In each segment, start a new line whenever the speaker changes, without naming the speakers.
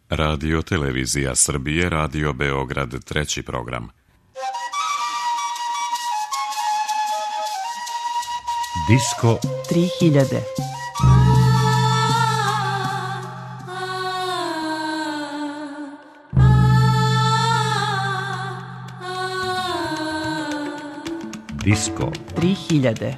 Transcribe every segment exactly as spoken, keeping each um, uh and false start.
Radio Televizija Srbije, Radio Beograd, treći program.
Disko tri hiljade. Disko tri hiljade.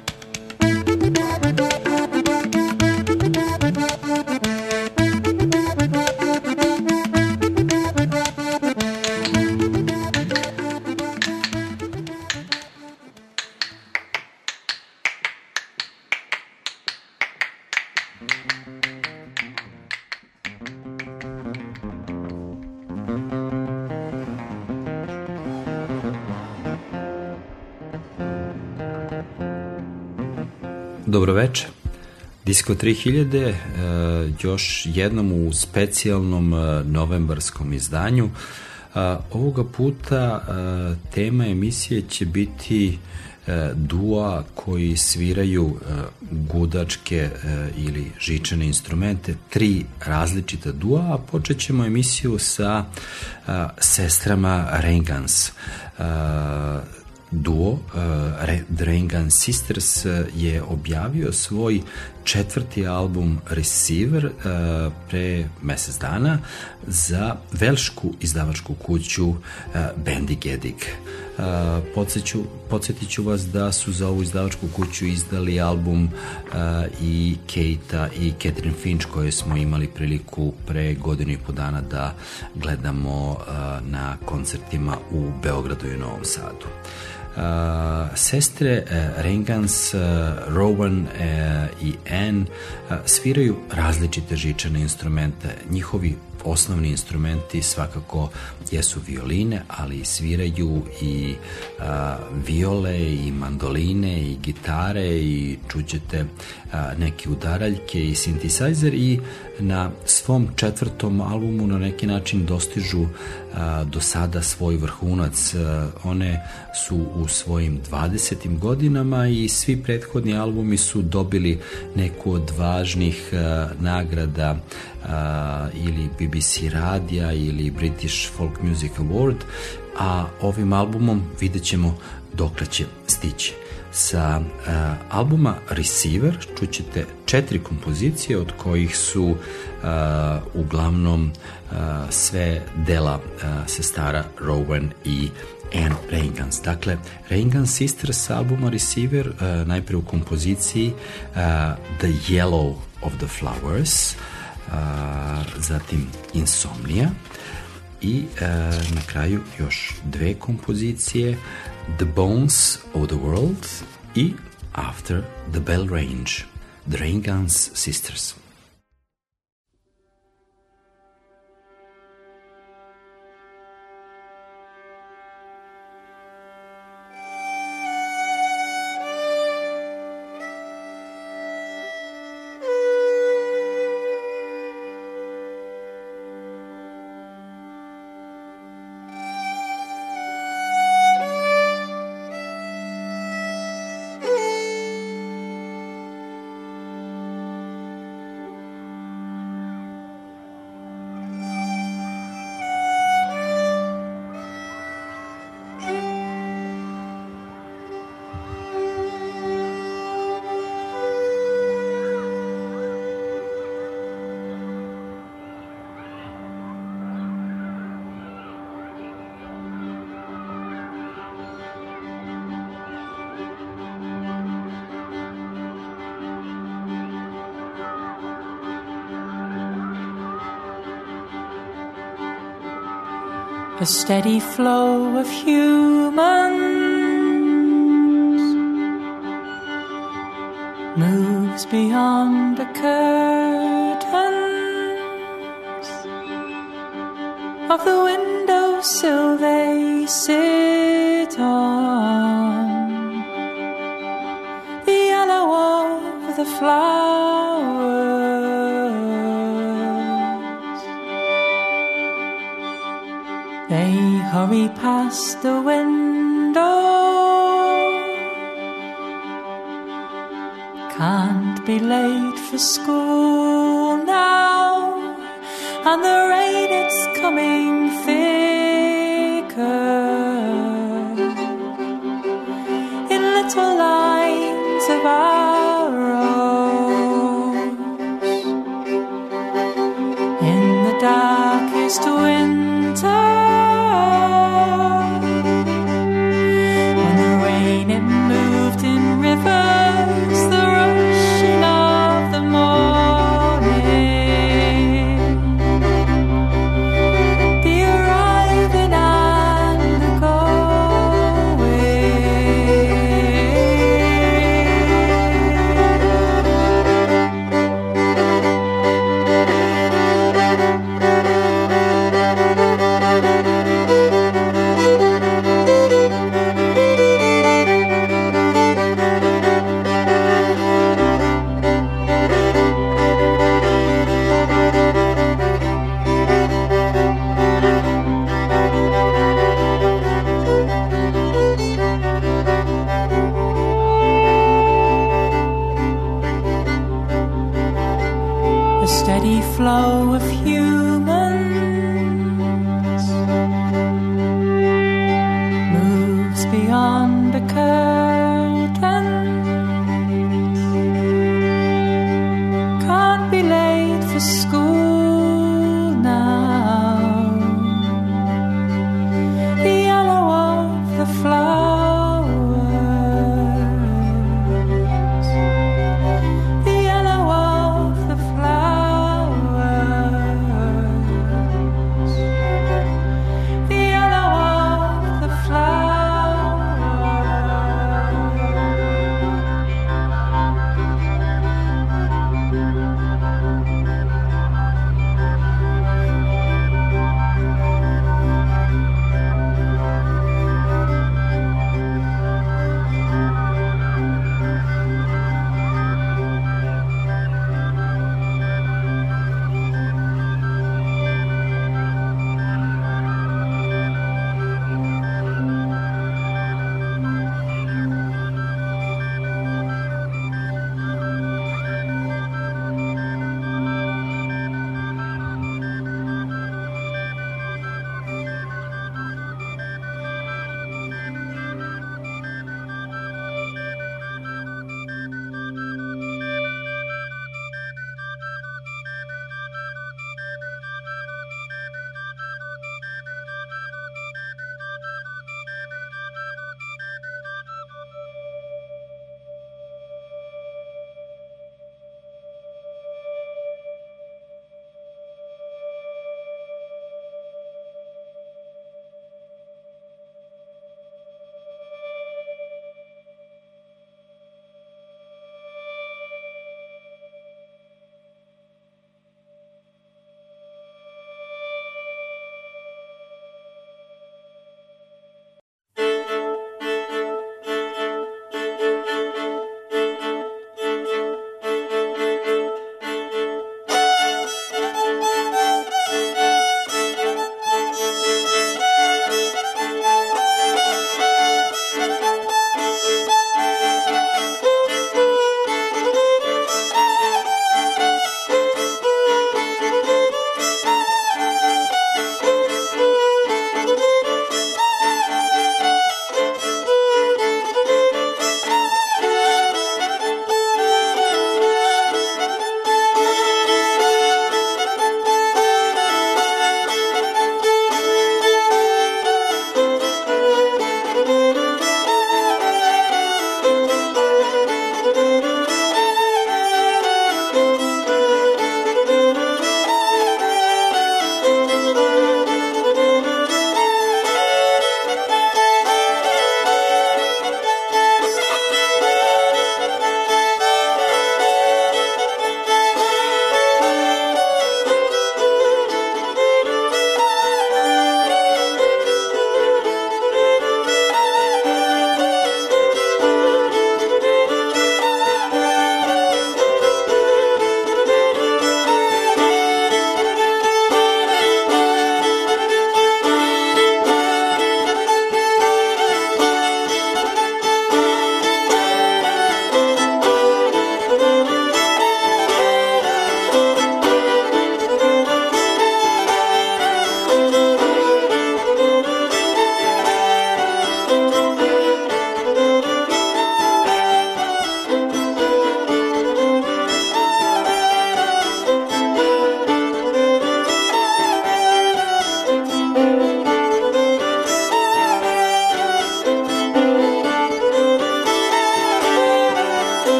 Dobro večer. Disko tri hiljade, još jednom u specijalnom novembarskom izdanju. Ovoga puta tema emisije će biti dua koji sviraju gudačke ili žičane instrumente, tri različita dua, a počet ćemo emisiju sa sestrama Reingans. Duo uh, The Reingans Sisters uh, je objavio svoj četvrti album Receiver uh, pre mesec dana za velšku izdavačku kuću uh, Bendigedig. Uh, podsjeću, podsjetit ću vas da su za ovu izdavačku kuću izdali album uh, i Keita i Catherine Finch, koje smo imali priliku pre godinu i po dana da gledamo uh, na koncertima u Beogradu i Novom Sadu. Uh, sestre uh, Reingans, uh, Rowan uh, i Anne uh, sviraju različite žičane instrumente. Njihovi osnovni instrumenti svakako jesu violine, ali sviraju i uh, viole i mandoline i gitare i čućete uh, neke udaraljke i sintesajzer, i na svom četvrtom albumu na neki način dostižu uh, do sada svoj vrhunac. Uh, one su u svojim dvadesetim godinama i svi prethodni albumi su dobili neku od važnih uh, nagrada uh, ili B B C radija ili British Folk Music Award, a ovim albumom vidjet ćemo dokle će stići. Sa uh, albuma Receiver čućete četiri kompozicije, od kojih su uh, uglavnom uh, sve dela uh, sestara Rowan i Anne Reingans. Dakle, Reingans Sisters sa albuma Receiver, uh, najprije u kompoziciji uh, The Yellow of the Flowers, uh, zatim Insomnia i uh, na kraju još dve kompozicije, The Bones of the World i After the Bell Range, The Reingans Sisters.
A steady flow of humans moves beyond the curtains of the windowsill they sit on, the yellow of the flowers. They hurry past the window, can't be late for school now, and the rain it's coming thicker in little lines of arrows in the darkest winter. When the rain it moved in rivers, the rushing of the morning, the arriving and the the steady flow of humans moves beyond a curtain. Can't be late for school now. The yellow of the flowers, the yellow of the flowers.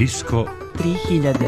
Disko tri hiljade.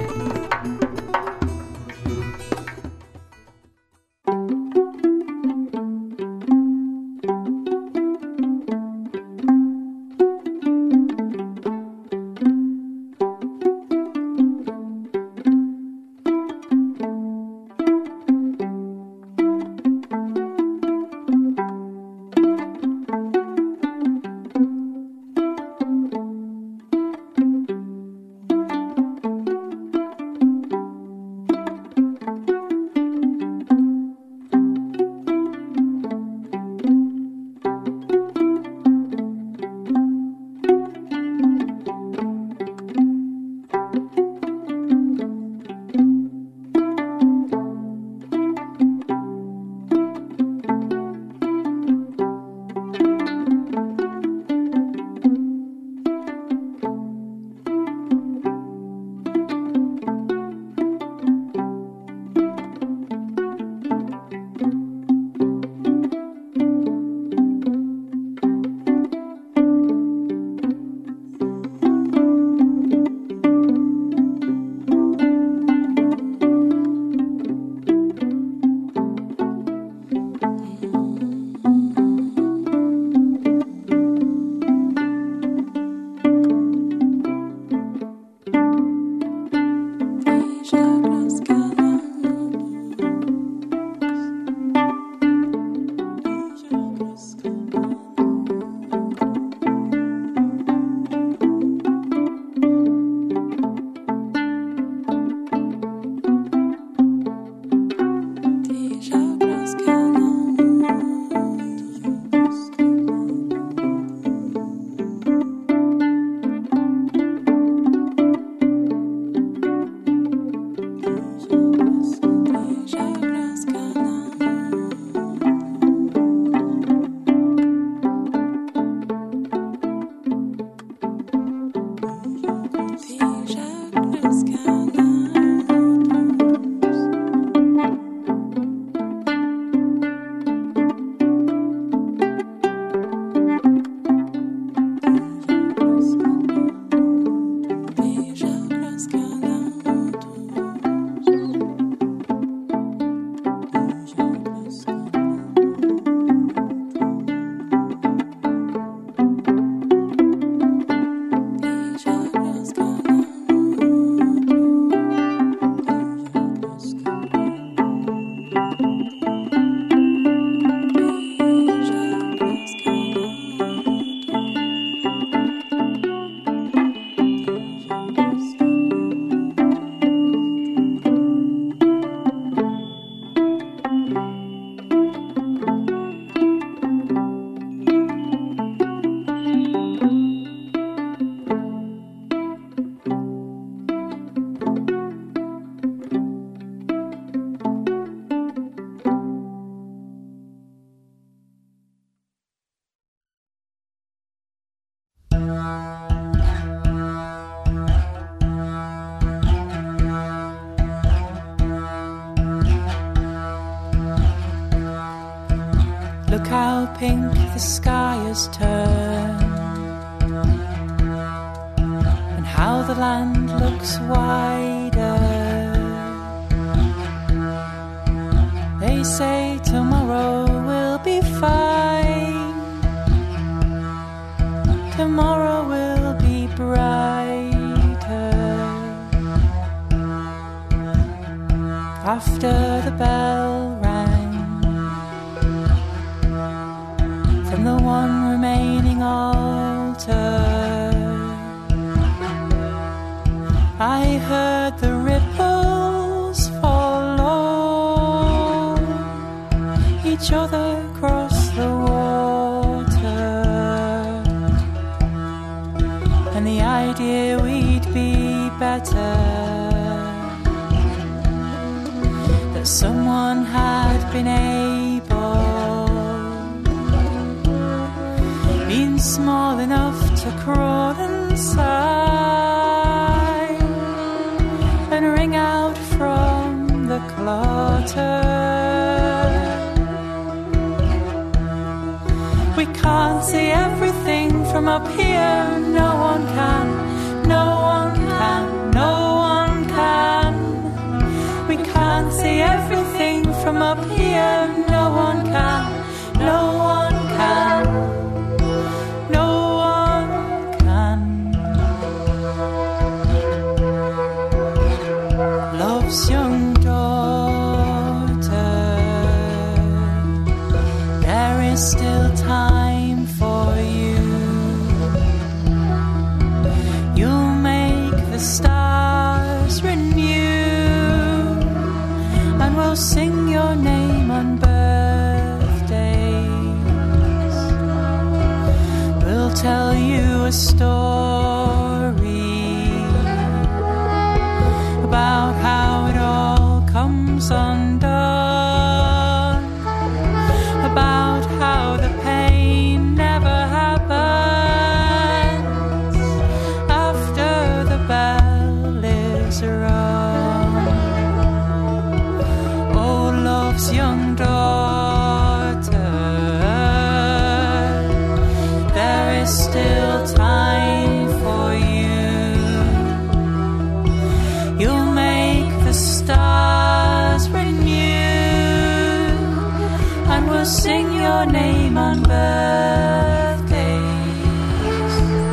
Look how pink the sky has turned, and how the land looks wider. They say tomorrow will be fine, tomorrow will be brighter. After the bell rang from the one remaining altar, I heard the ripples follow each other across the water, and the idea we'd be better, that someone had been able, been small enough to crawl inside and ring out from the clutter. We can't see everything from up here, no one can, no one can. can't see everything from up here. No one can, no one can, no one can. Love's young daughter, there is still time for you. You'll make the stars renew, and we'll sing your name on birthdays. We'll tell you a story about how it all comes undone, about how the pain never happens after the bell is rung. Oh, love's young daughter, there is still time for you. You'll make the stars renew, and we'll sing your name on birthdays.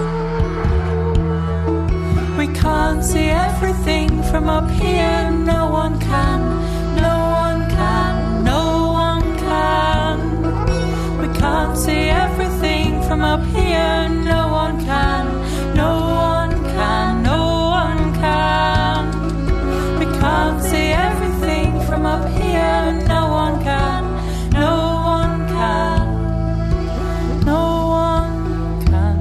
We can't see everything from up here. No one can, no one can, no one can. We can't see everything from up here. No one can, no one can, no one can. We can't see everything from up here. No one can, no one can, no one can.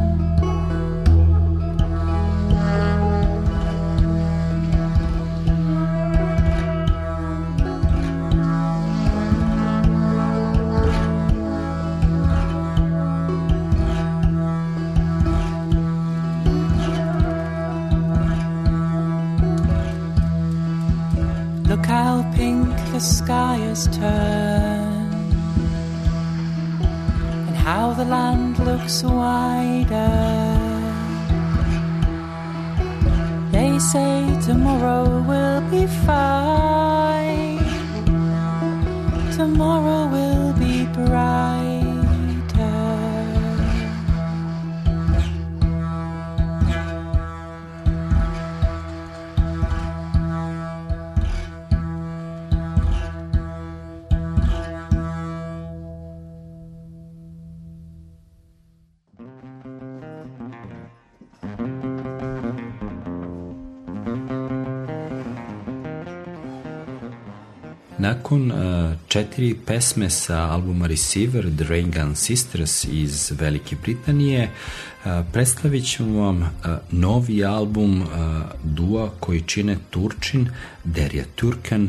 Look how pink the sky has turned, and how the land looks wider. They say tomorrow will be fine, tomorrow will be brighter.
Nakon uh, četiri pesme sa albuma Receiver, The Rain Gun Sisters iz Velike Britanije, uh, predstavit ćemo vam uh, novi album uh, dua koji čine Turčin, Derya Türkan uh,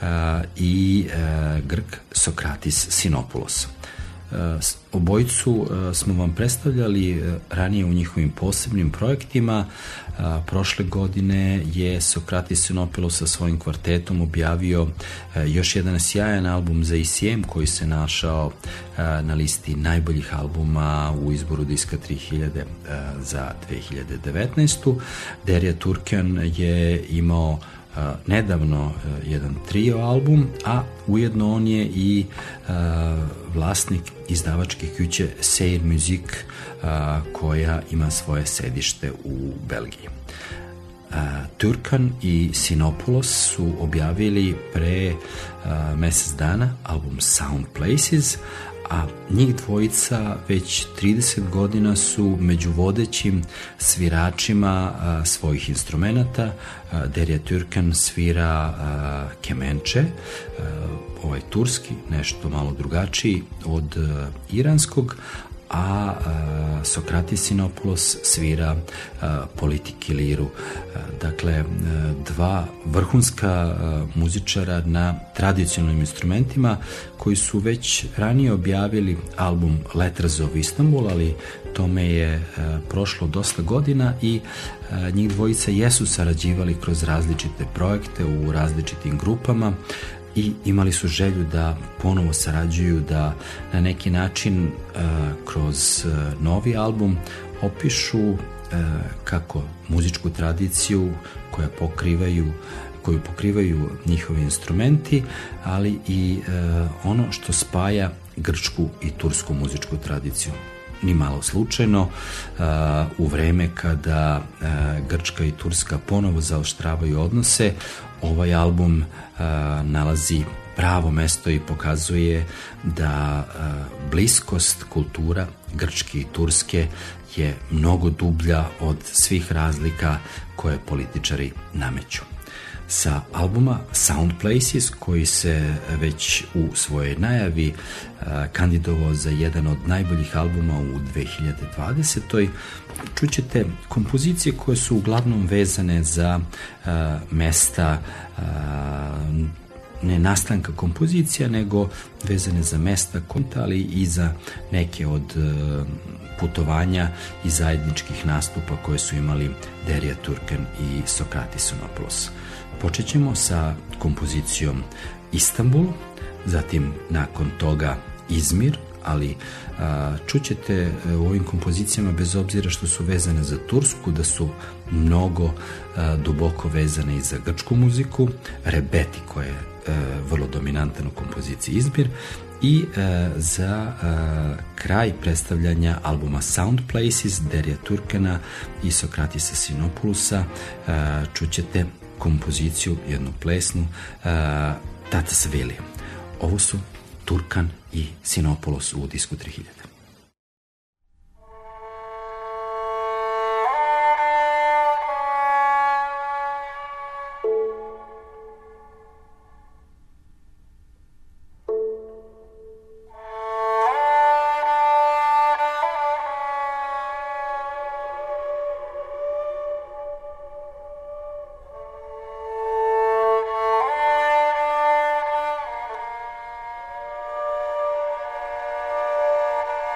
i uh, Grk Sokratis Sinopoulos. Uh, obojicu uh, smo vam predstavljali uh, ranije u njihovim posebnim projektima. Uh, prošle godine je Sokratis Sinopoulos sa svojim kvartetom objavio uh, još jedan sjajan album za E C M koji se našao uh, na listi najboljih albuma u izboru diska tri hiljade uh, za dve hiljade devetnaestu. Derya Türkan je imao uh, nedavno uh, jedan trio album, a ujedno on je i uh, vlasnik izdavačke kuće Seir Music, uh, koja ima svoje sedište u Belgiji. Uh, Türkan i Sinopoulos su objavili pre uh, mesec dana album Sound Places, a njih dvojica već trideset godina su među vodećim sviračima a, svojih instrumenata. A, Derya Türkan svira a, kemenče, a, ovaj turski, nešto malo drugačiji od a, iranskog, a, a Sokratis Sinopoulos svira a, politiki liru. A, dakle, a, dva vrhunska a, muzičara na tradicionalnim instrumentima koji su već ranije objavili album Letters of Istanbul, ali tome je a, prošlo dosta godina i a, njih dvojica jesu sarađivali kroz različite projekte u različitim grupama i imali su želju da ponovo sarađuju, da na neki način uh, kroz uh, novi album opišu uh, kako muzičku tradiciju koja pokrivaju koju pokrivaju njihovi instrumenti, ali i ono što spaja grčku i tursku muzičku tradiciju. Ni malo slučajno, u vreme kada Grčka i Turska ponovo zaoštravaju odnose, ovaj album nalazi pravo mesto i pokazuje da bliskost kultura grčke i turske je mnogo dublja od svih razlika koje političari nameću. Sa albuma Sound Places, koji se već u svojoj najavi kandidovao za jedan od najboljih albuma u dve hiljade dvadesetoj. Čućete kompozicije koje su uglavnom vezane za mesta ne nastanka kompozicija, nego vezane za mesta konta, ali i za neke od putovanja i zajedničkih nastupa koje su imali Derya Turkan i Sokratis Sinopoulos. Počet ćemo sa kompozicijom Istanbul, zatim nakon toga Izmir, ali a, čućete u ovim kompozicijama, bez obzira što su vezane za tursku, da su mnogo a, duboko vezane i za grčku muziku, Rebeti koja je a, vrlo dominantan u kompoziciji Izmir, i a, za a, kraj predstavljanja albuma Sound Places Derya Turkana i Sokratisa Sinopoulosa a, čućete kompoziciju, jednu plesnu, uh, Tatasvili. Ovo su Turkan i Sinopoulos u disku tri hiljade.
Thank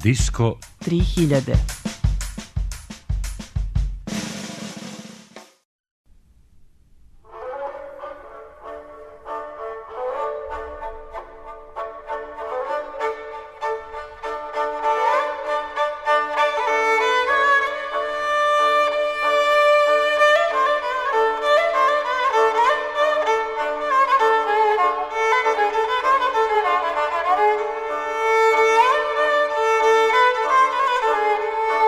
Disko
tri hiljade.
Thank you.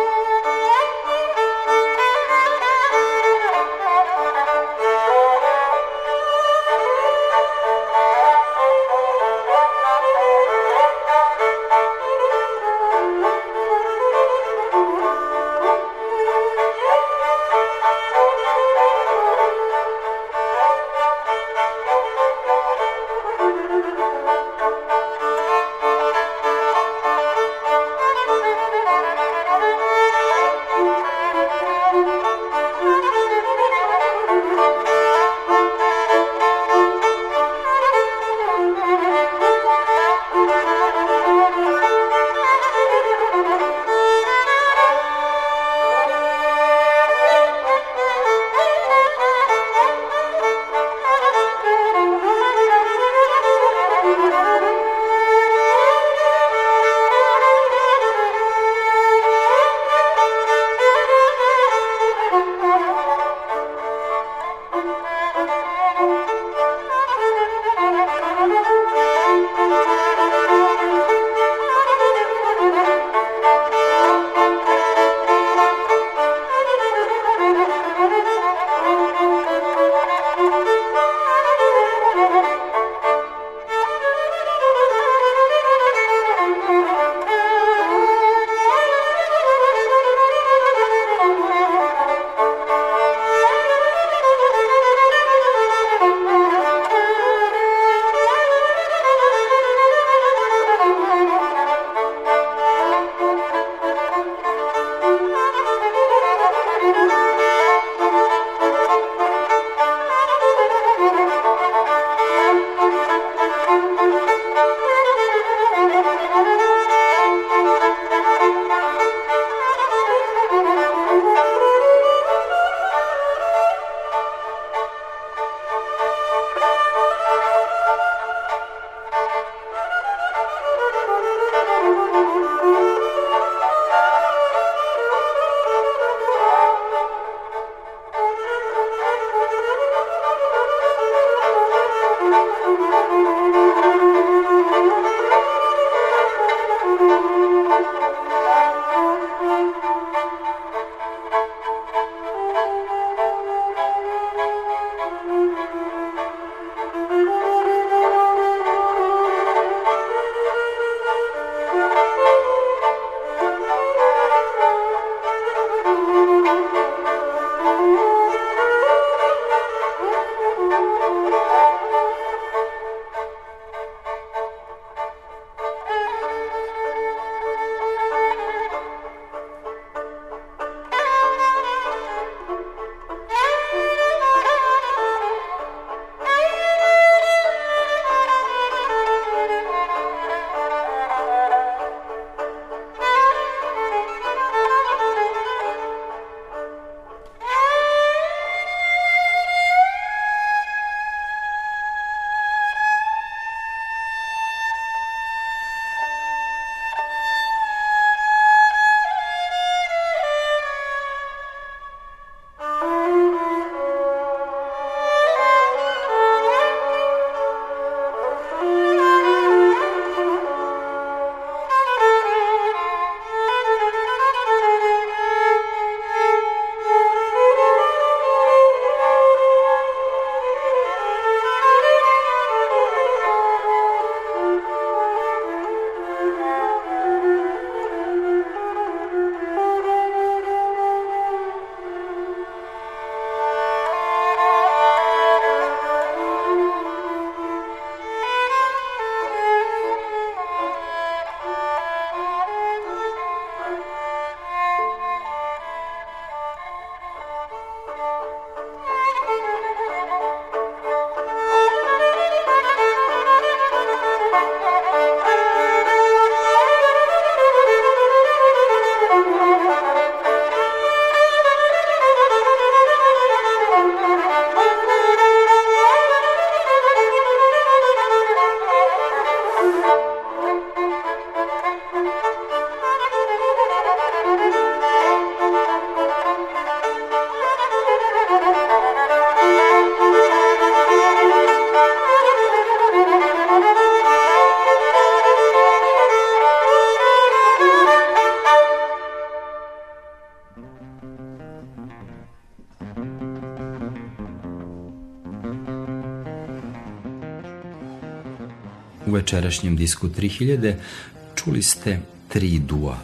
U večerašnjem disku tri hiljade čuli ste tri dua.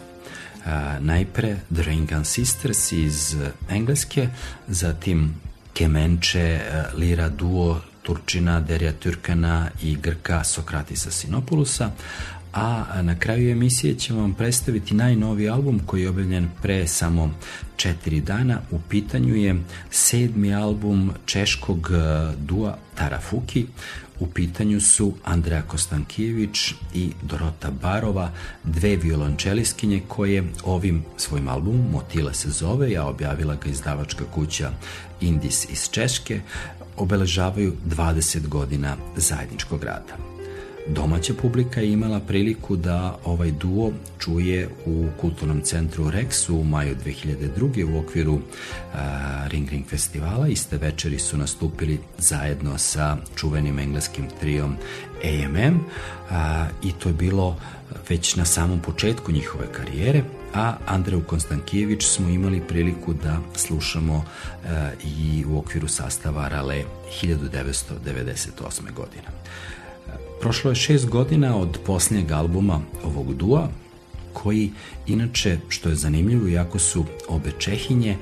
Najpre The Rain Gun Sisters iz Engleske, zatim kemenče, lira duo Turčina Derija Türkana i Grka Sokratisa Sinopoulosa, a na kraju emisije ćemo vam predstaviti najnoviji album koji je objavljen pre samo četiri dana. U pitanju je sedmi album češkog dua Tarafuki. U pitanju su Andreja Kostankijević i Dorota Barova, dve violončeliskinje koje ovim svojim albumom, Motile se zove, a objavila ga izdavačka kuća Indis iz Češke, obeležavaju dvadeset godina zajedničkog rada. Domaća publika je imala priliku da ovaj duo čuje u kulturnom centru Rex u maju dve hiljade druge. u okviru uh, Ring Ring festivala. Iste večeri su nastupili zajedno sa čuvenim engleskim trijom A M M uh, i to je bilo već na samom početku njihove karijere, a Andreju Konstankijević smo imali priliku da slušamo uh, i u okviru sastava Rale hiljadu devetsto devedeset osme. godine. Prošlo je šest godina od posljednjeg albuma ovog dua, koji inače, što je zanimljivo, iako su obe Čehinje,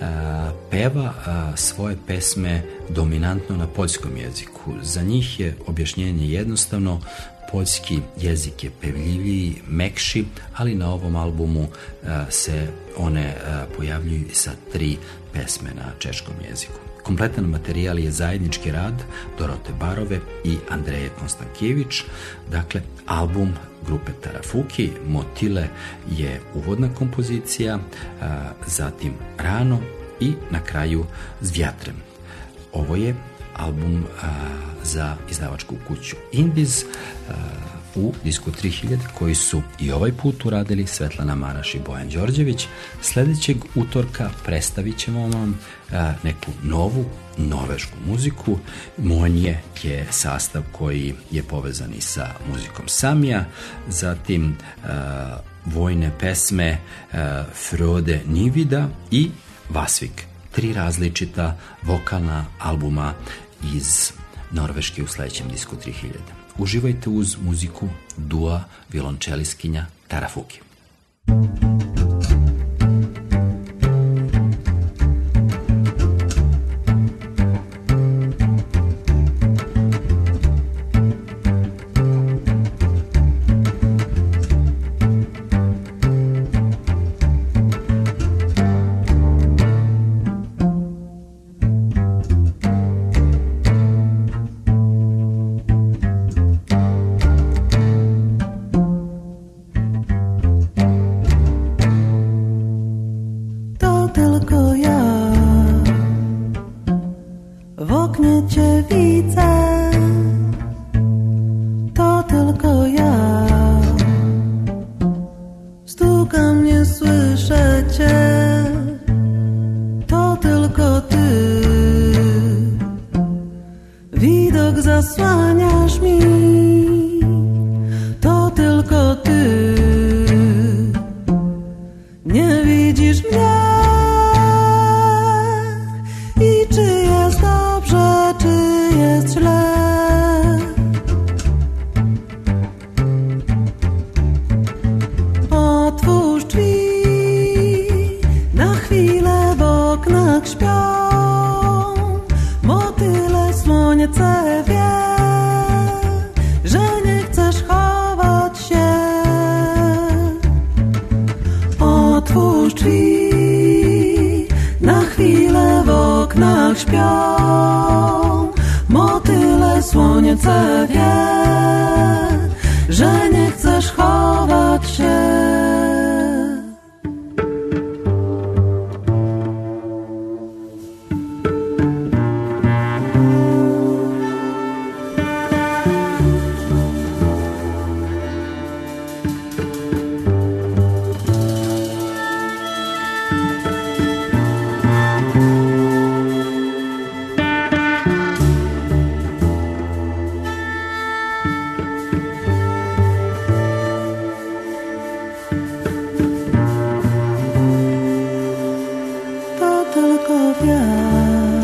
peva svoje pesme dominantno na poljskom jeziku. Za njih je objašnjenje jednostavno, poljski jezik je pevljiviji, mekši, ali na ovom albumu se one pojavljuju sa tri pesme na češkom jeziku. Kompletan materijal je zajednički rad Dorote Barove i Andreje Konstankijević. Dakle, album grupe Tarafuki, Motile je uvodna kompozicija, zatim Rano i na kraju S vjatrem. Ovo je album za izdavačku kuću Indis u disku tri hiljade, koji su i ovaj put uradili Svetlana Maraš i Bojan Đorđević. Sljedećeg utorka predstavit ćemo vam neku novu norvešku muziku. Monje je sastav koji je povezan i sa muzikom Samija, zatim vojne pesme Frode Nivida i Vasvik. Tri različita vokalna albuma iz Norveške u sljedećem disku tri hiljade. Uživajte uz muziku dua violončeliskinja Tarafuki.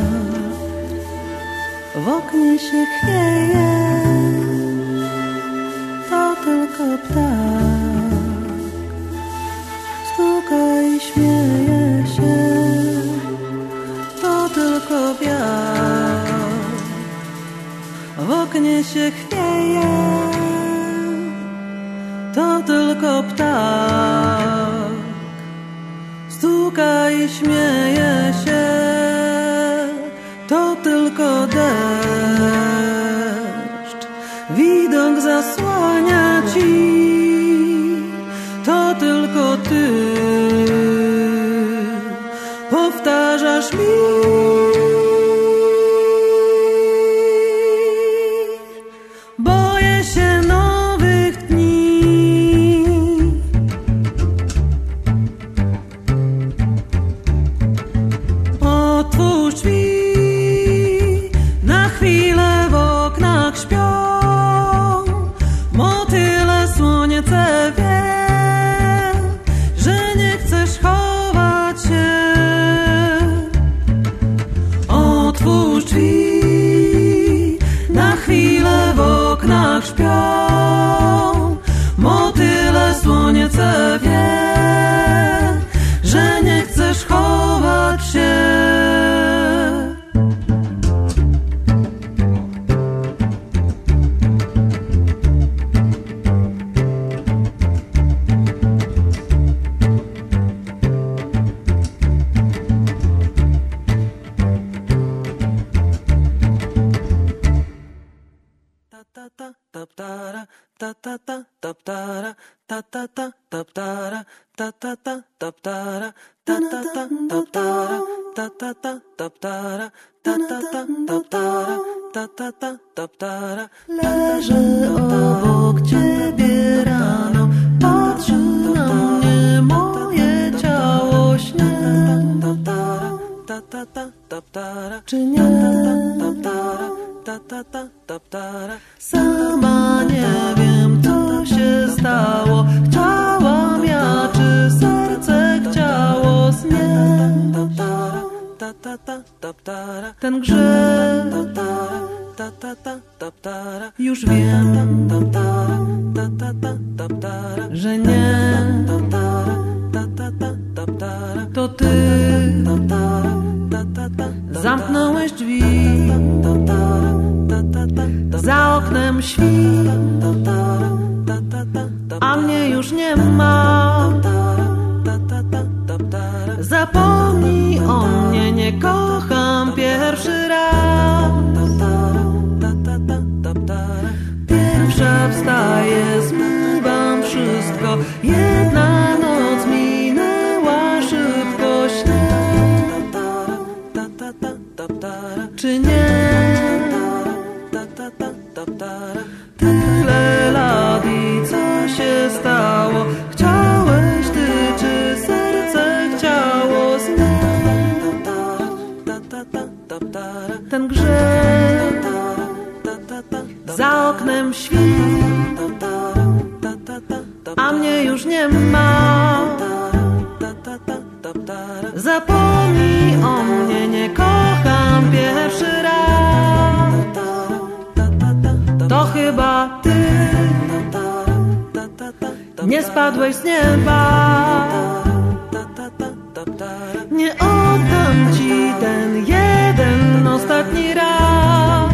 W oknie się chwieje, tylko ptak stuka i śmieje się. To tylko wiatr w oknie się chwieje. To tylko ptak stuka i śmieje się. To tylko deszcz widok zasłania ci. To tylko ty powtarzasz mi. Boję się nowych dni. Otwórz drzwi, na chwilę w oknach śpią motyle, słoniece wie, że nie chcesz chować się. Otwórz drzwi, na chwilę w oknach śpią motyle, słoniece wie, że nie chcesz chować się. Leżę obok ciebie rano, patrzy na mnie moje ciało, śnie. Czy nie? Sama nie wiem, co się stało. Chciałam ja, czy serce chciało znie. Ten grzech już wiem, że nie. To ty zamknąłeś drzwi, za oknem świt, a mnie już nie ma. Zapomnij o mnie, nie kocham pierwszy raz. Pierwsza wstaję, zmywam wszystko. Jedna noc minęła szybko, śnie. Czy nie? Tyle lat i co się stało? Chciałeś ty, czy serce chciało znie? Ten grzech za oknem świt, a mnie już nie ma. Zapomnij o mnie, nie kocham pierwszy raz. To chyba ty nie spadłeś z nieba. Nie oddam ci ten jeden ostatni raz.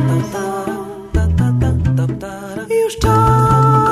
Już czas.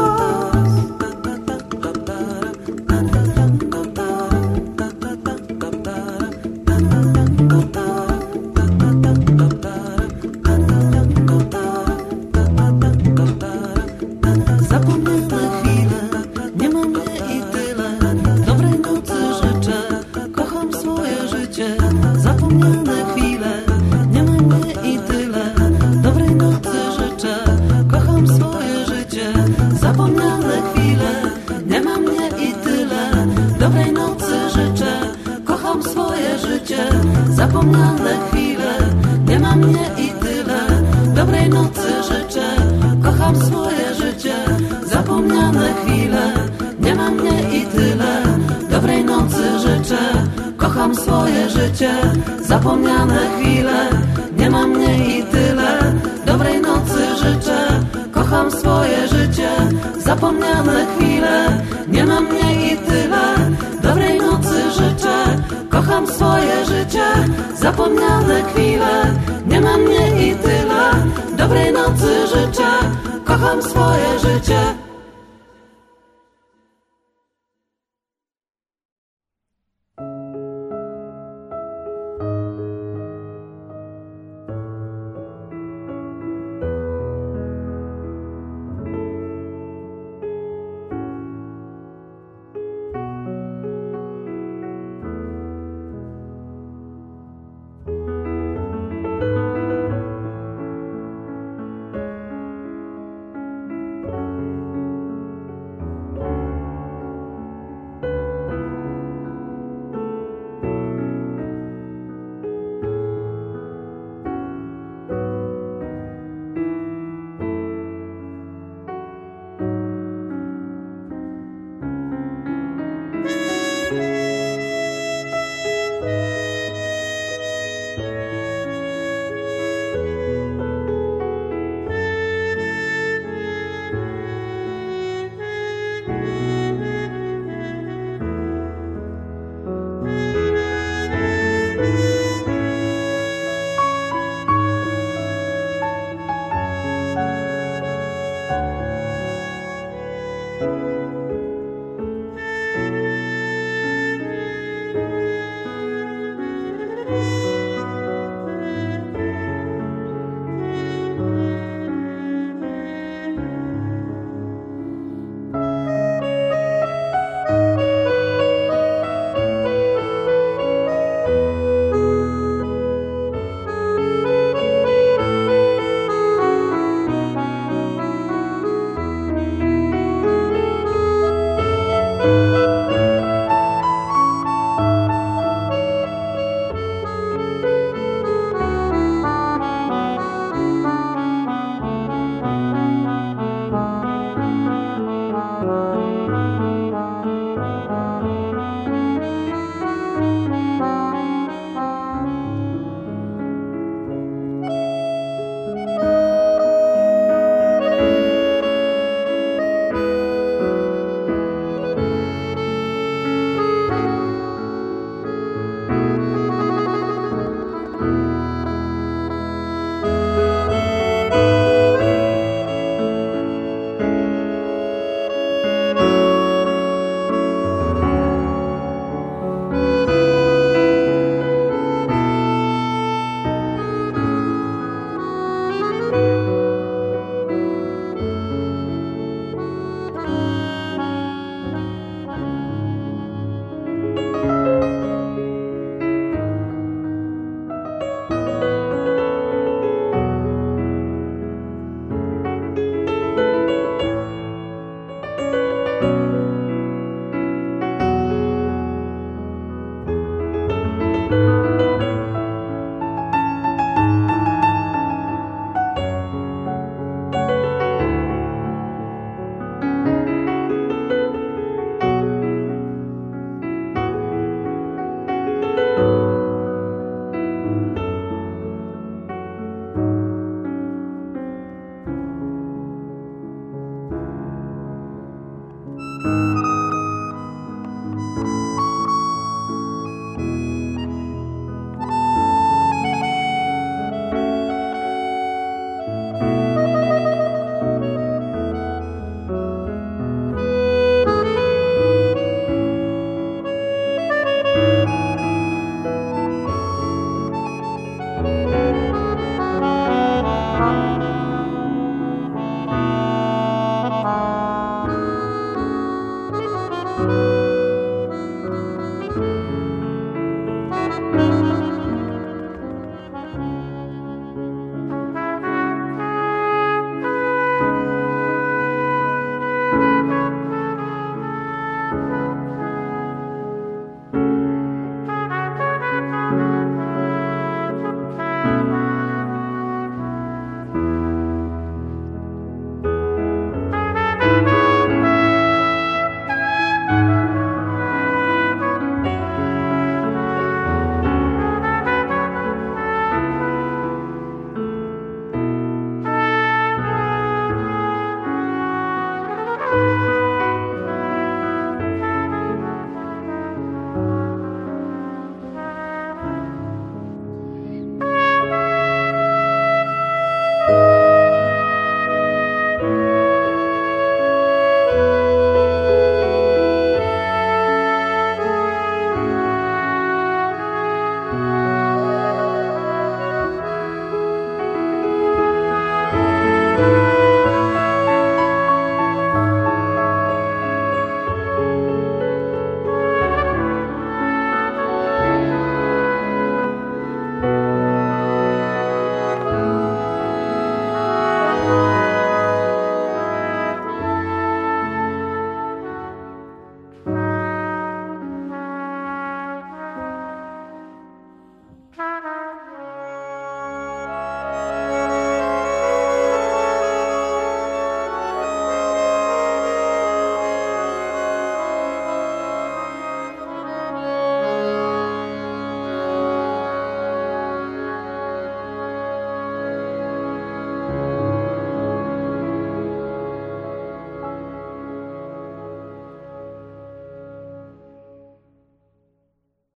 Zapomniane chwile, nie ma mnie i tyle. Dobrej nocy życzę, kocham swoje życie. Zapomniane chwile, nie ma mnie i tyle. Dobrej nocy życzę, kocham swoje życie. Zapomniane chwile, nie ma mnie i tyle. Dobrej nocy życzę, kocham swoje życie. Zapomniane zapomniane chwile. Nie ma mnie i tyle, dobrej nocy życzę. Kocham swoje życie, zapomniane chwile. Nie ma mnie i tyle, dobrej nocy życzę. Kocham swoje życie.